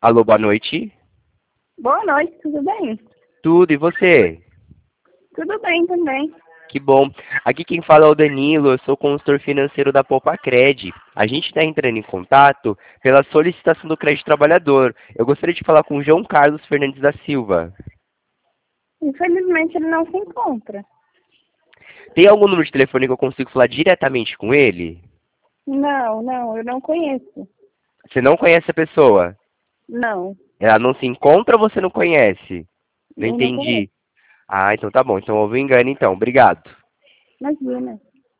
Alô, boa noite. Boa noite, tudo bem? Tudo, e você? Tudo bem também. Que bom. Aqui quem fala é o Danilo, eu sou consultor financeiro da Poupa-Cred. A gente está entrando em contato pela solicitação do crédito trabalhador. Eu gostaria de falar com o João Carlos Fernandes da Silva. Infelizmente ele não se encontra. Tem algum número de telefone que eu consigo falar diretamente com ele? Não, eu não conheço. Você não conhece a pessoa? Não, Ela não se encontra ou você não conhece? Não eu não conheço. entendi. Ah, então tá bom. Então houve um engano então. Obrigado. Imagina.